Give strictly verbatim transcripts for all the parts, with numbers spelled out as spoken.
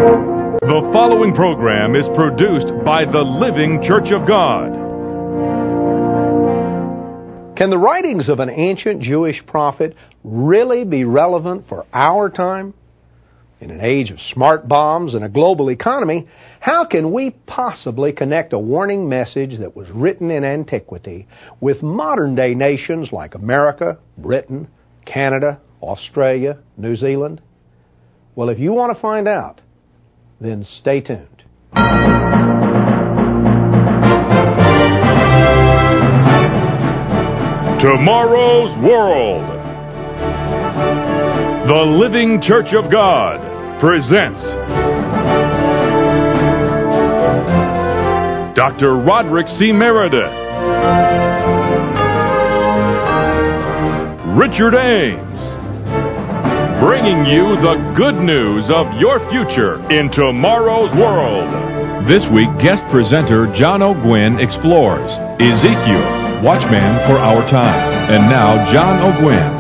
The following program is produced by the Living Church of God. Can the writings of an ancient Jewish prophet really be relevant for our time? In an age of smart bombs and a global economy, how can we possibly connect a warning message that was written in antiquity with modern-day nations like America, Britain, Canada, Australia, New Zealand? Well, if you want to find out, then stay tuned. Tomorrow's World. The Living Church of God presents Doctor Roderick C. Meredith, Richard Ames, bringing you the good news of your future in tomorrow's world. This week, guest presenter John O'Gwyn explores Ezekiel, Watchman for Our Time. And now, John O'Gwyn.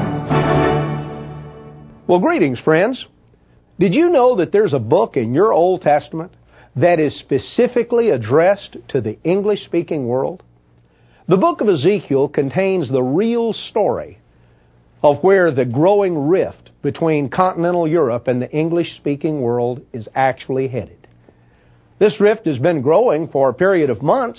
Well, greetings, friends. Did you know that there's a book in your Old Testament that is specifically addressed to the English-speaking world? The book of Ezekiel contains the real story of where the growing rift between continental Europe and the English-speaking world is actually headed. This rift has been growing for a period of months,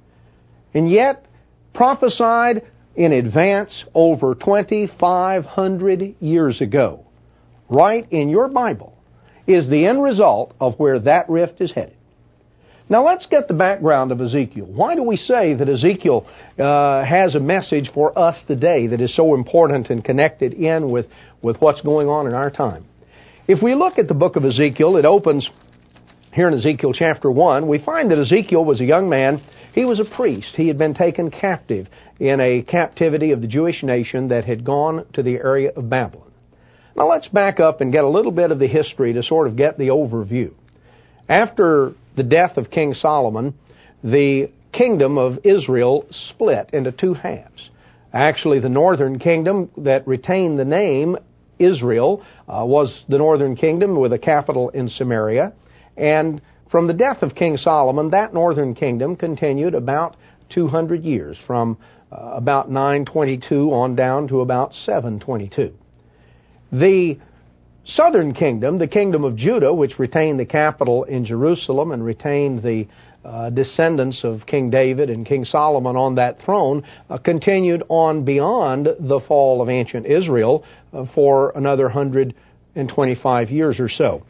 and yet prophesied in advance over twenty-five hundred years ago, right in your Bible, is the end result of where that rift is headed. Now let's get the background of Ezekiel. Why do we say that Ezekiel uh, has a message for us today that is so important and connected in with, with what's going on in our time? If we look at the book of Ezekiel, it opens here in Ezekiel chapter one. We find that Ezekiel was a young man. He was a priest. He had been taken captive in a captivity of the Jewish nation that had gone to the area of Babylon. Now let's back up and get a little bit of the history to sort of get the overview. After the death of King Solomon, the kingdom of Israel split into two halves. Actually, the northern kingdom that retained the name Israel uh, was the northern kingdom with a capital in Samaria. And from the death of King Solomon, that northern kingdom continued about two hundred years, from uh, about nine twenty-two on down to about seven twenty-two. The southern kingdom, the kingdom of Judah, which retained the capital in Jerusalem and retained the uh, descendants of King David and King Solomon on that throne, uh, continued on beyond the fall of ancient Israel uh, for another one hundred twenty-five years or so.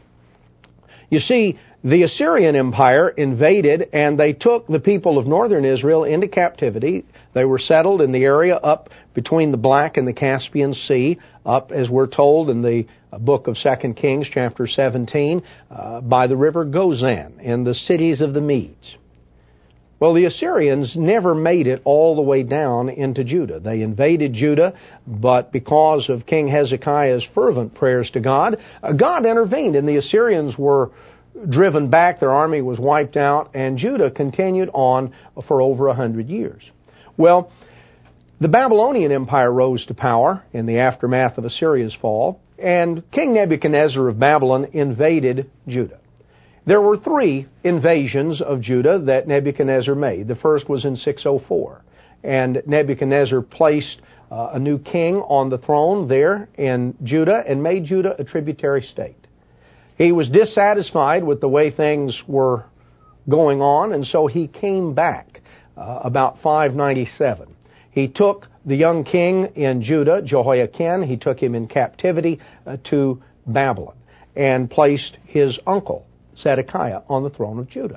You see, the Assyrian Empire invaded and they took the people of northern Israel into captivity. They were settled in the area up between the Black and the Caspian Sea, up, as we're told in the book of Second Kings, chapter seventeen, uh, by the river Gozan, in the cities of the Medes. Well, the Assyrians never made it all the way down into Judah. They invaded Judah, but because of King Hezekiah's fervent prayers to God, uh, God intervened, and the Assyrians were driven back, their army was wiped out, and Judah continued on for over a hundred years. Well, the Babylonian Empire rose to power in the aftermath of Assyria's fall, and King Nebuchadnezzar of Babylon invaded Judah. There were three invasions of Judah that Nebuchadnezzar made. The first was in six oh four, and Nebuchadnezzar placed uh, a new king on the throne there in Judah and made Judah a tributary state. He was dissatisfied with the way things were going on, and so he came back uh, about five ninety-seven. He took the young king in Judah, Jehoiakim, he took him in captivity uh, to Babylon and placed his uncle, Zedekiah, on the throne of Judah.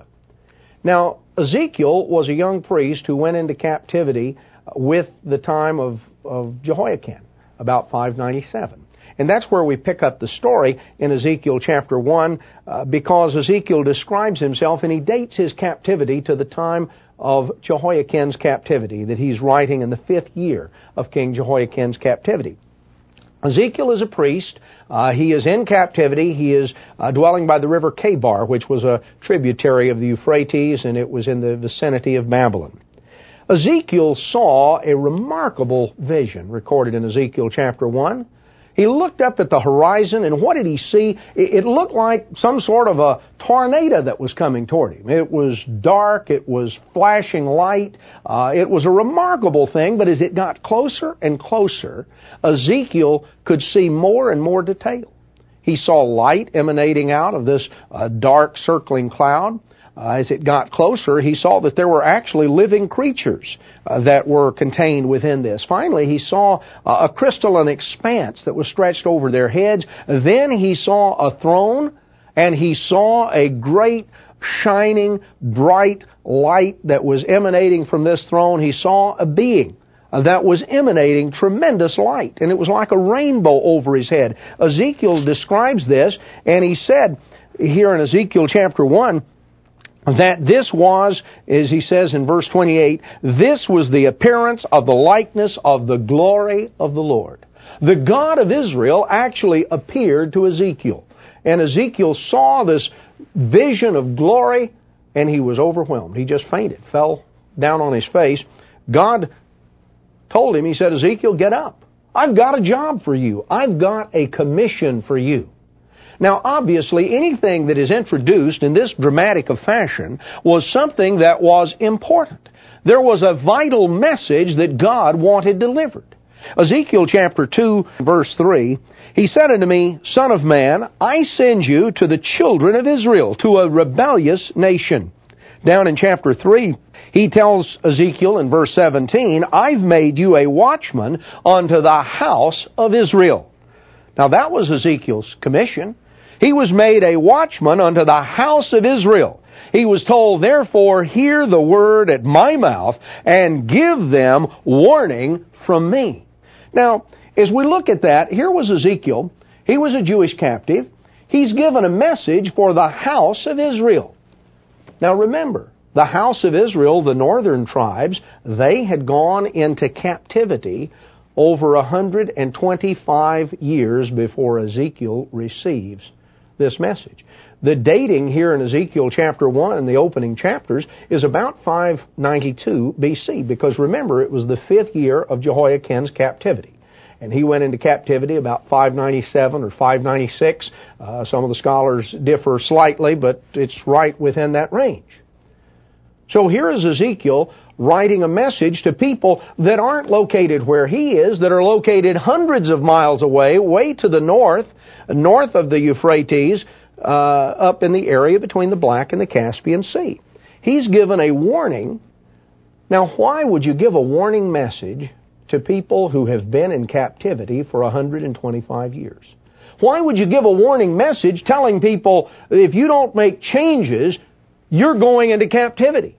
Now, Ezekiel was a young priest who went into captivity with the time of, of Jehoiakim, about five ninety-seven. And that's where we pick up the story in Ezekiel chapter one, uh, because Ezekiel describes himself and he dates his captivity to the time of Jehoiakim's captivity, that he's writing in the fifth year of King Jehoiakim's captivity. Ezekiel is a priest. Uh, he is in captivity. He is uh, dwelling by the river Kebar, which was a tributary of the Euphrates, and it was in the vicinity of Babylon. Ezekiel saw a remarkable vision recorded in Ezekiel chapter one. He looked up at the horizon, and what did he see? It looked like some sort of a tornado that was coming toward him. It was dark. It was flashing light. Uh, it was a remarkable thing, but as it got closer and closer, Ezekiel could see more and more detail. He saw light emanating out of this uh, dark circling cloud. Uh, as it got closer, he saw that there were actually living creatures uh, that were contained within this. Finally, he saw uh, a crystalline expanse that was stretched over their heads. Then he saw a throne, and he saw a great, shining, bright light that was emanating from this throne. He saw a being that was emanating tremendous light, and it was like a rainbow over his head. Ezekiel describes this, and he said here in Ezekiel chapter one that this was, as he says in verse twenty-eight, this was the appearance of the likeness of the glory of the Lord. The God of Israel actually appeared to Ezekiel, and Ezekiel saw this vision of glory, and he was overwhelmed. He just fainted, fell down on his face. God told him, he said, Ezekiel, get up. I've got a job for you. I've got a commission for you. Now, obviously, anything that is introduced in this dramatic of fashion was something that was important. There was a vital message that God wanted delivered. Ezekiel chapter two, verse three, he said unto me, Son of man, I send you to the children of Israel, to a rebellious nation. Down in chapter three, he tells Ezekiel in verse seventeen, I've made you a watchman unto the house of Israel. Now that was Ezekiel's commission. He was made a watchman unto the house of Israel. He was told, therefore, hear the word at my mouth and give them warning from me. Now, as we look at that, here was Ezekiel. He was a Jewish captive. He's given a message for the house of Israel. Now remember, the house of Israel, the northern tribes, they had gone into captivity over one hundred twenty-five years before Ezekiel receives this message. The dating here in Ezekiel chapter one, in the opening chapters, is about five ninety-two B C, because remember, it was the fifth year of Jehoiakim's captivity. And he went into captivity about five ninety-seven or five ninety-six. Uh, some of the scholars differ slightly, but it's right within that range. So here is Ezekiel writing a message to people that aren't located where he is, that are located hundreds of miles away, way to the north, north of the Euphrates, uh, up in the area between the Black and the Caspian Sea. He's given a warning. Now, why would you give a warning message to people who have been in captivity for one hundred twenty-five years? Why would you give a warning message telling people, if you don't make changes, you're going into captivity?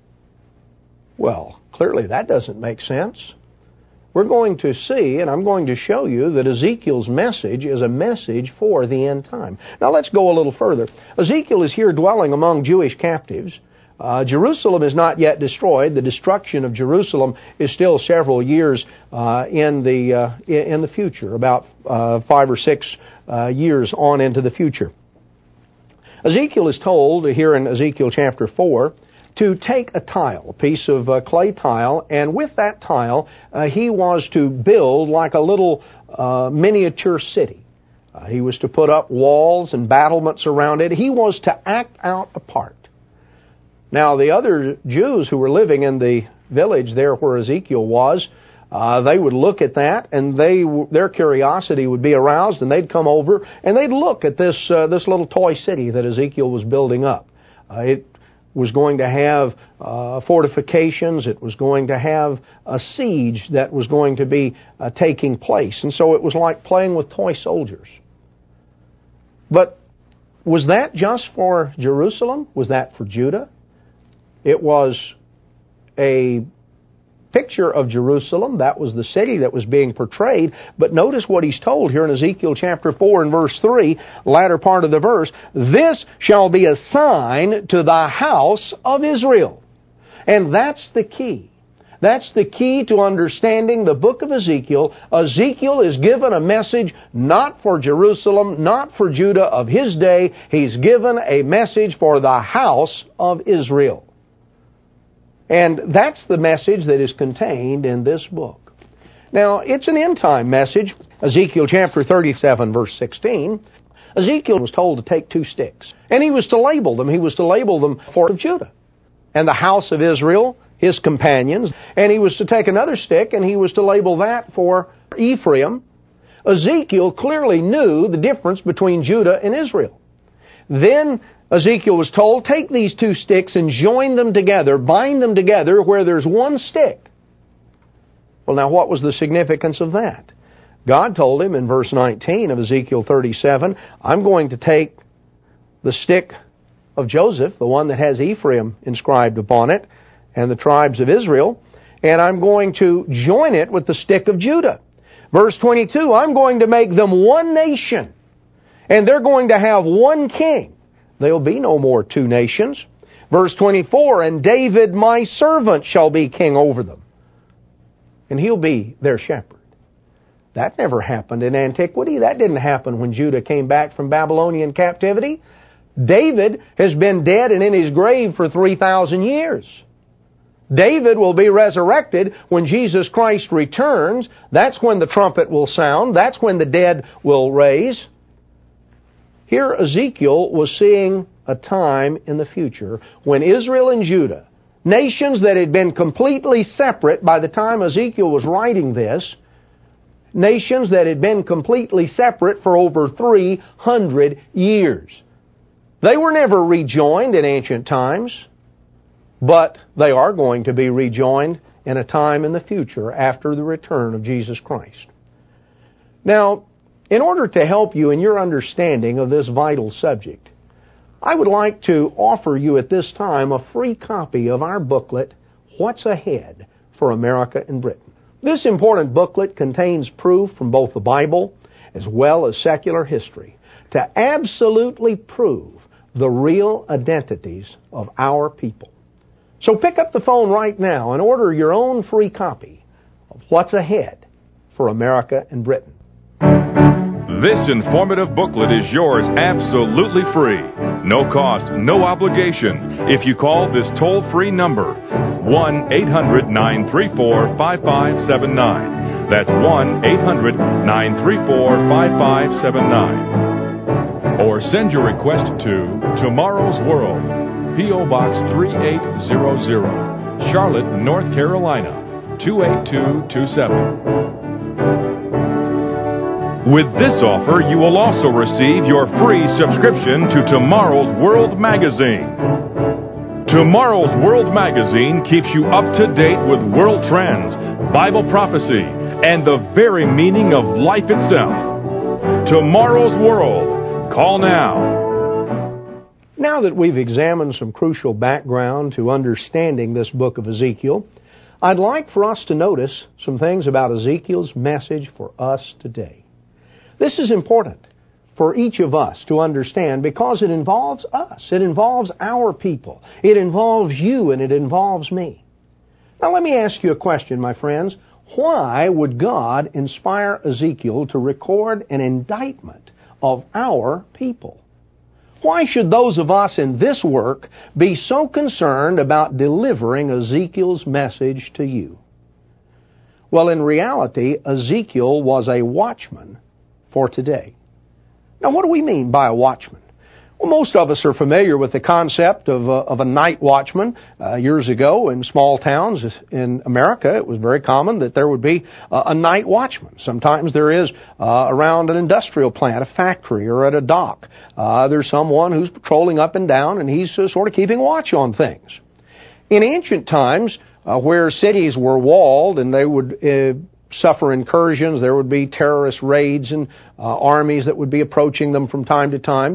Well, clearly that doesn't make sense. We're going to see, and I'm going to show you, that Ezekiel's message is a message for the end time. Now let's go a little further. Ezekiel is here dwelling among Jewish captives. Uh, Jerusalem is not yet destroyed. The destruction of Jerusalem is still several years uh, in the uh, in the future, about uh, five or six uh, years on into the future. Ezekiel is told here in Ezekiel chapter four to take a tile, a piece of uh, clay tile, and with that tile uh, he was to build like a little uh, miniature city. Uh, he was to put up walls and battlements around it. He was to act out a part. Now, the other Jews who were living in the village there where Ezekiel was, uh, they would look at that, and they their curiosity would be aroused, and they'd come over and they'd look at this uh, this little toy city that Ezekiel was building up. Uh, it was going to have uh, fortifications. It was going to have a siege that was going to be uh, taking place, and so it was like playing with toy soldiers. But was that just for Jerusalem? Was that for Judah? It was a picture of Jerusalem. That was the city that was being portrayed. But notice what he's told here in Ezekiel chapter four and verse three, latter part of the verse. This shall be a sign to the house of Israel. And that's the key. That's the key to understanding the book of Ezekiel. Ezekiel is given a message not for Jerusalem, not for Judah of his day. He's given a message for the house of Israel. And that's the message that is contained in this book. Now, it's an end-time message. Ezekiel chapter thirty-seven, verse sixteen. Ezekiel was told to take two sticks, and he was to label them. He was to label them for Judah and the house of Israel, his companions, and he was to take another stick, and he was to label that for Ephraim. Ezekiel clearly knew the difference between Judah and Israel. Then Ezekiel was told, take these two sticks and join them together, bind them together where there's one stick. Well, now what was the significance of that? God told him in verse nineteen of Ezekiel thirty-seven, I'm going to take the stick of Joseph, the one that has Ephraim inscribed upon it, and the tribes of Israel, and I'm going to join it with the stick of Judah. Verse twenty-two, I'm going to make them one nation, and they're going to have one king. There'll be no more two nations. Verse twenty-four, and David my servant shall be king over them, and he'll be their shepherd. That never happened in antiquity. That didn't happen when Judah came back from Babylonian captivity. David has been dead and in his grave for three thousand years. David will be resurrected when Jesus Christ returns. That's when the trumpet will sound. That's when the dead will raise. Here Ezekiel was seeing a time in the future when Israel and Judah, nations that had been completely separate by the time Ezekiel was writing this, nations that had been completely separate for over three hundred years. They were never rejoined in ancient times, but they are going to be rejoined in a time in the future after the return of Jesus Christ. Now, in order to help you in your understanding of this vital subject, I would like to offer you at this time a free copy of our booklet, What's Ahead for America and Britain. This important booklet contains proof from both the Bible as well as secular history to absolutely prove the real identities of our people. So pick up the phone right now and order your own free copy of What's Ahead for America and Britain. This informative booklet is yours absolutely free. No cost, no obligation. If you call this toll-free number, one eight hundred nine three four five five seven nine. That's one eight hundred nine three four five five seven nine. Or send your request to Tomorrow's World, P O. Box three eight zero zero, Charlotte, North Carolina, two eight two two seven. With this offer, you will also receive your free subscription to Tomorrow's World magazine. Tomorrow's World magazine keeps you up to date with world trends, Bible prophecy, and the very meaning of life itself. Tomorrow's World. Call now. Now that we've examined some crucial background to understanding this book of Ezekiel, I'd like for us to notice some things about Ezekiel's message for us today. This is important for each of us to understand because it involves us. It involves our people. It involves you and it involves me. Now let me ask you a question, my friends. Why would God inspire Ezekiel to record an indictment of our people? Why should those of us in this work be so concerned about delivering Ezekiel's message to you? Well, in reality, Ezekiel was a watchman for today. Now, what do we mean by a watchman? Well, most of us are familiar with the concept of a, of a night watchman. Uh, years ago, in small towns in America, it was very common that there would be a, a night watchman. Sometimes there is uh, around an industrial plant, a factory, or at a dock. Uh, there's someone who's patrolling up and down, and he's uh, sort of keeping watch on things. In ancient times, uh, where cities were walled and they would uh, suffer incursions, there would be terrorist raids and uh, armies that would be approaching them from time to time.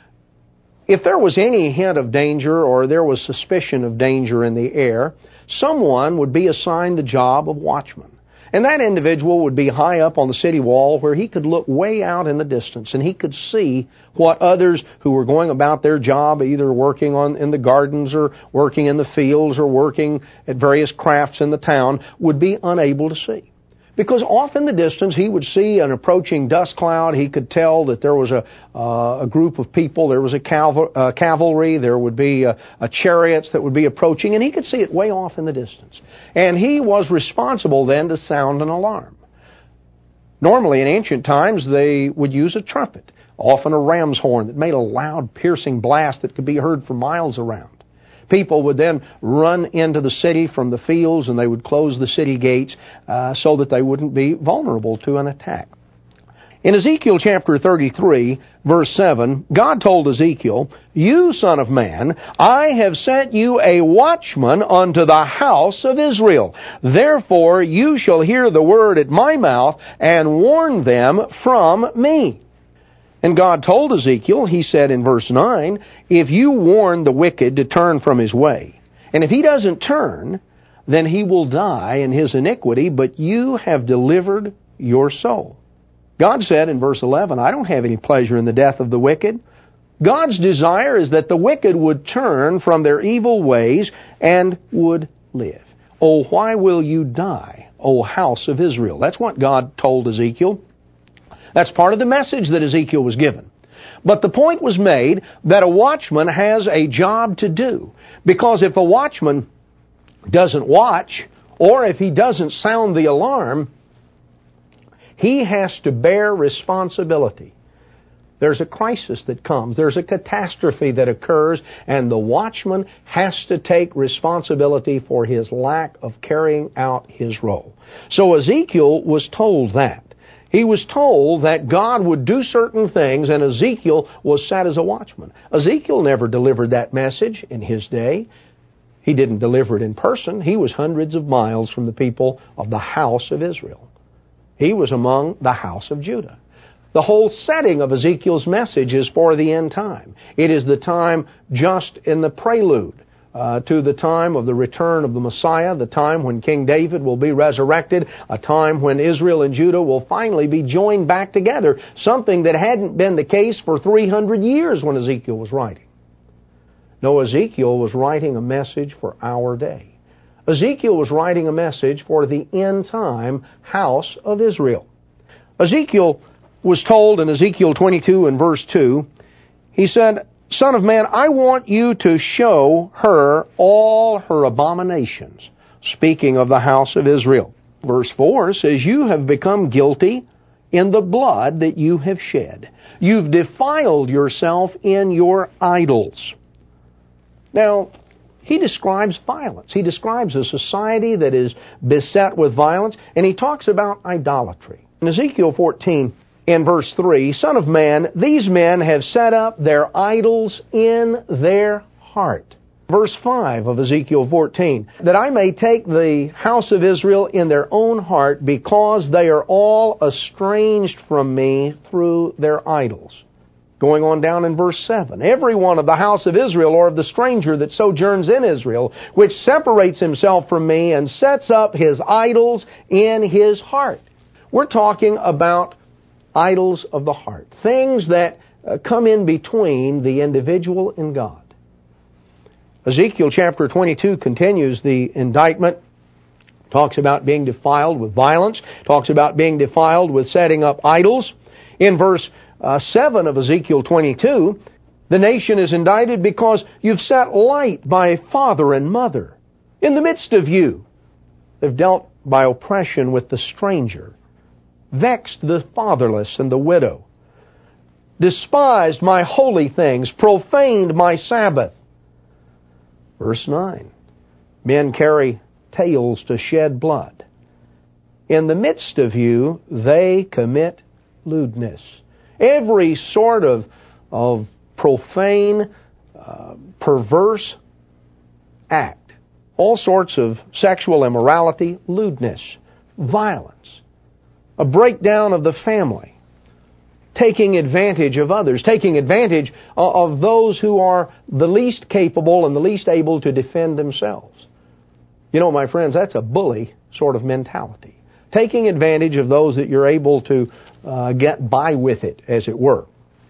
If there was any hint of danger or there was suspicion of danger in the air, someone would be assigned the job of watchman. And that individual would be high up on the city wall where he could look way out in the distance and he could see what others who were going about their job, either working on in the gardens or working in the fields or working at various crafts in the town, would be unable to see. Because off in the distance, he would see an approaching dust cloud. He could tell that there was a, uh, a group of people. There was a caval- uh, cavalry. There would be a, a chariots that would be approaching, and he could see it way off in the distance. And he was responsible then to sound an alarm. Normally, in ancient times, they would use a trumpet. often a ram's horn that made a loud, piercing blast that could be heard for miles around. People would then run into the city from the fields, and they would close the city gates uh, so that they wouldn't be vulnerable to an attack. In Ezekiel chapter thirty-three, verse seven, God told Ezekiel, "You, son of man, I have sent you a watchman unto the house of Israel. Therefore you shall hear the word at my mouth, and warn them from me." And God told Ezekiel, He said in verse nine, "If you warn the wicked to turn from his way, and if he doesn't turn, then he will die in his iniquity, but you have delivered your soul." God said in verse eleven, "I don't have any pleasure in the death of the wicked." God's desire is that the wicked would turn from their evil ways and would live. "Oh, why will you die, O house of Israel?" That's what God told Ezekiel. That's part of the message that Ezekiel was given. But the point was made that a watchman has a job to do. Because if a watchman doesn't watch, or if he doesn't sound the alarm, he has to bear responsibility. There's a crisis that comes. There's a catastrophe that occurs, and the watchman has to take responsibility for his lack of carrying out his role. So Ezekiel was told that. He was told that God would do certain things, and Ezekiel was set as a watchman. Ezekiel never delivered that message in his day. He didn't deliver it in person. He was hundreds of miles from the people of the house of Israel. He was among the house of Judah. The whole setting of Ezekiel's message is for the end time. It is the time just in the prelude uh, to the time of the return of the Messiah, the time when King David will be resurrected, a time when Israel and Judah will finally be joined back together, something that hadn't been the case for three hundred years when Ezekiel was writing. No, Ezekiel was writing a message for our day. Ezekiel was writing a message for the end-time house of Israel. Ezekiel was told in Ezekiel twenty-two and verse two, he said, "Son of man, I want you to show her all her abominations," speaking of the house of Israel. Verse four says, "You have become guilty in the blood that you have shed. You've defiled yourself in your idols." Now, he describes violence. He describes a society that is beset with violence, and he talks about idolatry. In Ezekiel fourteen, in verse three, "Son of man, these men have set up their idols in their heart." Verse five of Ezekiel fourteen, "That I may take the house of Israel in their own heart, because they are all estranged from me through their idols." Going on down in verse seven, "Every one of the house of Israel, or of the stranger that sojourns in Israel, which separates himself from me and sets up his idols in his heart." We're talking about idols of the heart, things that uh, come in between the individual and God. Ezekiel chapter twenty-two continues the indictment, talks about being defiled with violence, talks about being defiled with setting up idols. In verse Uh, seven of Ezekiel twenty-two, the nation is indicted because you've set light by father and mother. In the midst of you, they've dealt by oppression with the stranger, vexed the fatherless and the widow, despised my holy things, profaned my Sabbath. Verse nine, "Men carry tales to shed blood. In the midst of you, they commit lewdness." Every sort of, of profane, uh, perverse act. All sorts of sexual immorality, lewdness, violence, a breakdown of the family, taking advantage of others, taking advantage of those who are the least capable and the least able to defend themselves. You know, my friends, that's a bully sort of mentality. Taking advantage of those that you're able to uh, get by with it, as it were.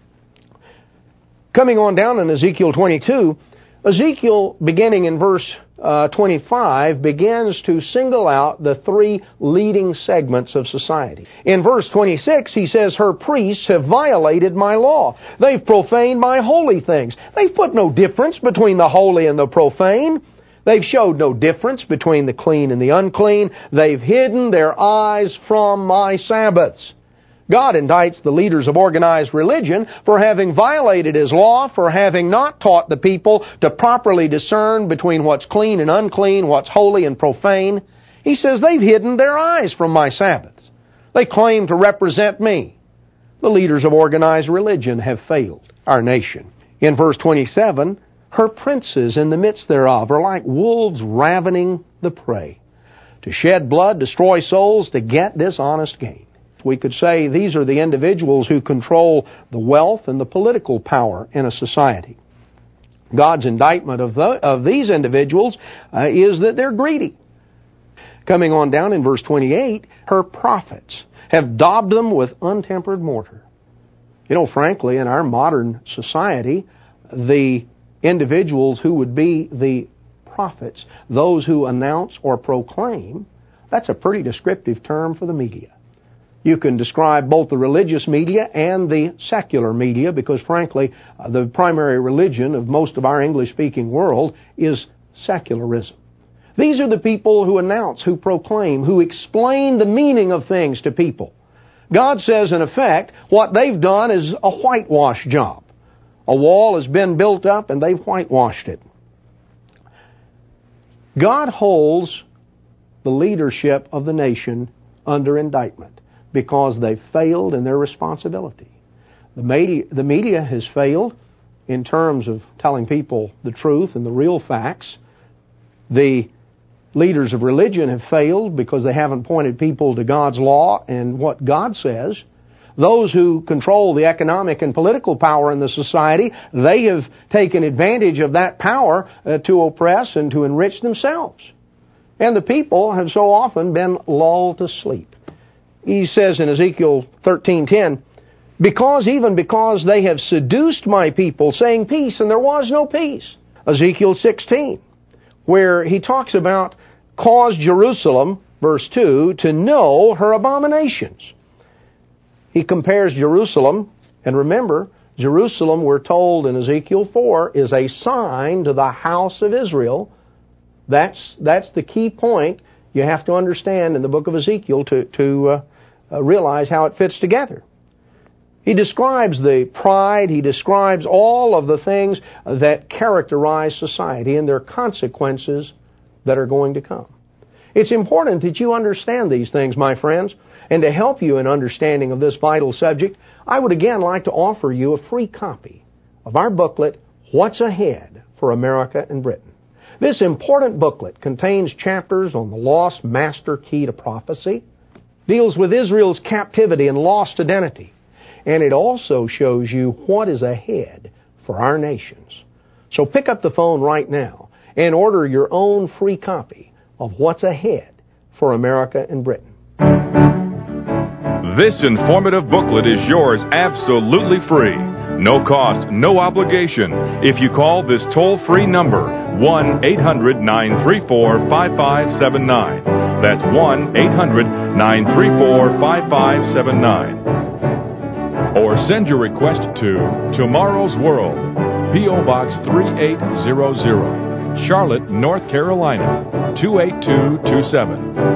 Coming on down in Ezekiel twenty-two, Ezekiel, beginning in verse uh, twenty-five, begins to single out the three leading segments of society. In verse twenty-six, he says, "Her priests have violated my law. They've profaned my holy things." They've put no difference between the holy and the profane. They've showed no difference between the clean and the unclean. They've hidden their eyes from my Sabbaths. God indicts the leaders of organized religion for having violated His law, for having not taught the people to properly discern between what's clean and unclean, what's holy and profane. He says they've hidden their eyes from my Sabbaths. They claim to represent me. The leaders of organized religion have failed our nation. In verse twenty-seven, her princes in the midst thereof are like wolves ravening the prey, to shed blood, destroy souls, to get dishonest gain. We could say these are the individuals who control the wealth and the political power in a society. God's indictment of, the, of these individuals uh, is that they're greedy. Coming on down in verse twenty-eight, her prophets have daubed them with untempered mortar. You know, frankly, in our modern society, the individuals who would be the prophets, those who announce or proclaim, that's a pretty descriptive term for the media. You can describe both the religious media and the secular media because, frankly, uh, the primary religion of most of our English-speaking world is secularism. These are the people who announce, who proclaim, who explain the meaning of things to people. God says, in effect, what they've done is a whitewash job. A wall has been built up and they've whitewashed it. God holds the leadership of the nation under indictment because they've failed in their responsibility. The media, the media has failed in terms of telling people the truth and the real facts. The leaders of religion have failed because they haven't pointed people to God's law and what God says. Those who control the economic and political power in the society, they have taken advantage of that power uh, to oppress and to enrich themselves. And the people have so often been lulled to sleep. He says in Ezekiel thirteen ten, because even because they have seduced my people, saying peace, and there was no peace. Ezekiel sixteen, where he talks about cause Jerusalem, verse two, to know her abominations. He compares Jerusalem, and remember, Jerusalem, we're told in Ezekiel four, is a sign to the house of Israel. That's, that's the key point you have to understand in the book of Ezekiel to, to uh, uh, realize how it fits together. He describes the pride, he describes all of the things that characterize society and their consequences that are going to come. It's important that you understand these things, my friends, and to help you in understanding of this vital subject, I would again like to offer you a free copy of our booklet, What's Ahead for America and Britain. This important booklet contains chapters on the lost master key to prophecy, deals with Israel's captivity and lost identity, and it also shows you what is ahead for our nations. So pick up the phone right now and order your own free copy of What's Ahead for America and Britain. This informative booklet is yours absolutely free. No cost, no obligation. If you call this toll-free number, one eight hundred nine three four five five seven nine. That's one eight hundred nine three four five five seven nine. Or send your request to Tomorrow's World, P O Box three eight zero zero, Charlotte, North Carolina, two eight two two seven.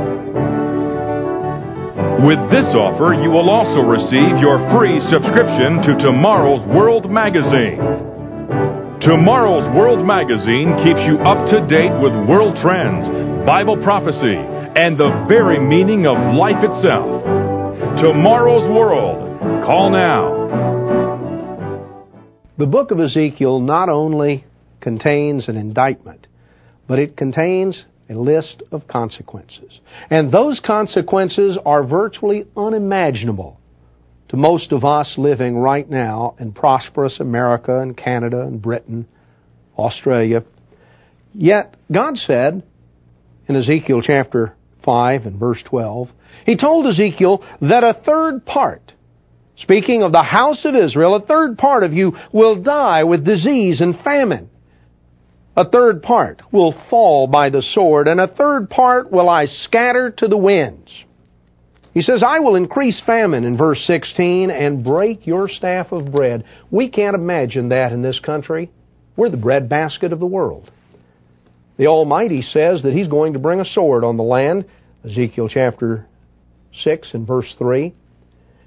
With this offer, you will also receive your free subscription to Tomorrow's World magazine. Tomorrow's World magazine keeps you up to date with world trends, Bible prophecy, and the very meaning of life itself. Tomorrow's World. Call now. The book of Ezekiel not only contains an indictment, but it contains a list of consequences. And those consequences are virtually unimaginable to most of us living right now in prosperous America and Canada and Britain, Australia. Yet God said in Ezekiel chapter five and verse twelve, He told Ezekiel that a third part, speaking of the house of Israel, a third part of you will die with disease and famine. A third part will fall by the sword, and a third part will I scatter to the winds. He says, I will increase famine in verse sixteen and break your staff of bread. We can't imagine that in this country. We're the breadbasket of the world. The Almighty says that He's going to bring a sword on the land, Ezekiel chapter six and verse three.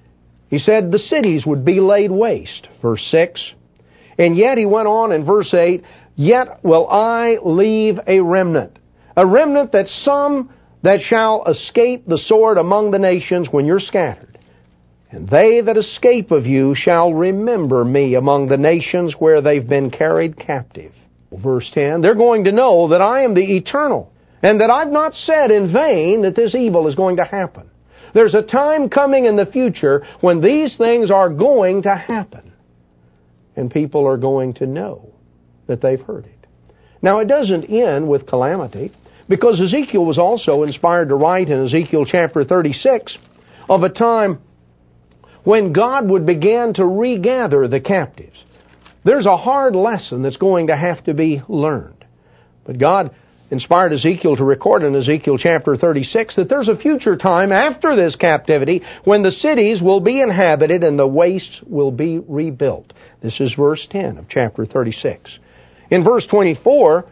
He said the cities would be laid waste, verse six. And yet he went on in verse eight, yet will I leave a remnant, a remnant that some that shall escape the sword among the nations when you're scattered. And they that escape of you shall remember me among the nations where they've been carried captive. Verse ten, they're going to know that I am the eternal, and that I've not said in vain that this evil is going to happen. There's a time coming in the future when these things are going to happen, and people are going to know that they've heard it. Now, it doesn't end with calamity, because Ezekiel was also inspired to write in Ezekiel chapter thirty-six of a time when God would begin to regather the captives. There's a hard lesson that's going to have to be learned. But God inspired Ezekiel to record in Ezekiel chapter thirty-six that there's a future time after this captivity when the cities will be inhabited and the wastes will be rebuilt. This is verse ten of chapter thirty-six. In verse twenty-four,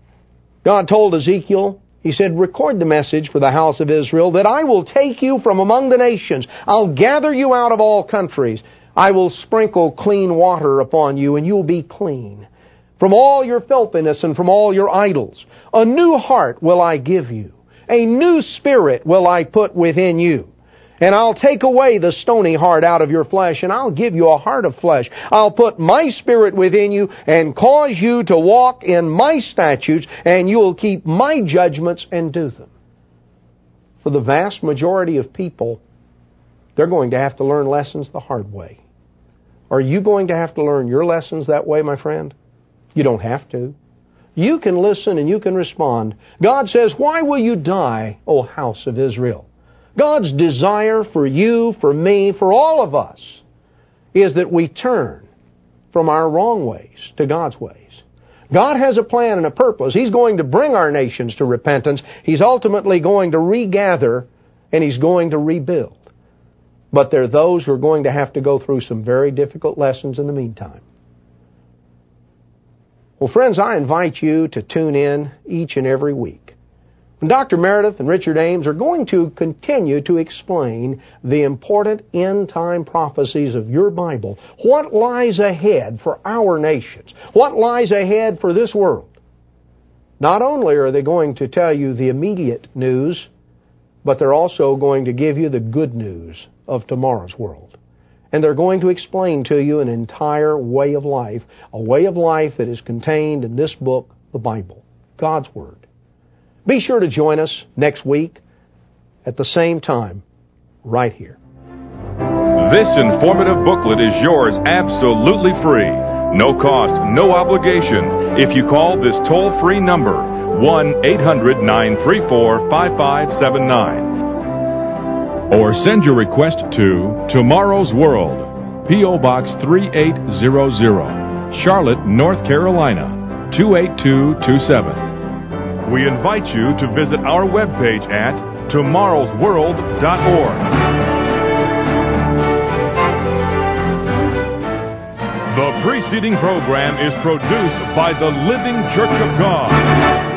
God told Ezekiel, He said, record the message for the house of Israel that I will take you from among the nations. I'll gather you out of all countries. I will sprinkle clean water upon you, and you'll be clean from all your filthiness and from all your idols. A new heart will I give you. A new spirit will I put within you. And I'll take away the stony heart out of your flesh, and I'll give you a heart of flesh. I'll put my spirit within you and cause you to walk in my statutes, and you'll keep my judgments and do them. For the vast majority of people, they're going to have to learn lessons the hard way. Are you going to have to learn your lessons that way, my friend? You don't have to. You can listen and you can respond. God says, why will you die, O house of Israel? God's desire for you, for me, for all of us, is that we turn from our wrong ways to God's ways. God has a plan and a purpose. He's going to bring our nations to repentance. He's ultimately going to regather, and He's going to rebuild. But there are those who are going to have to go through some very difficult lessons in the meantime. Well, friends, I invite you to tune in each and every week. Doctor Meredith and Richard Ames are going to continue to explain the important end-time prophecies of your Bible. What lies ahead for our nations? What lies ahead for this world? Not only are they going to tell you the immediate news, but they're also going to give you the good news of tomorrow's world. And they're going to explain to you an entire way of life, a way of life that is contained in this book, the Bible, God's Word. Be sure to join us next week at the same time, right here. This informative booklet is yours absolutely free. No cost, no obligation. If you call this toll-free number, one eight hundred nine three four five five seven nine. Or send your request to Tomorrow's World, P O Box three eight zero zero, Charlotte, North Carolina, two eight two two seven. We invite you to visit our webpage at tomorrows world dot org. The preceding program is produced by the Living Church of God.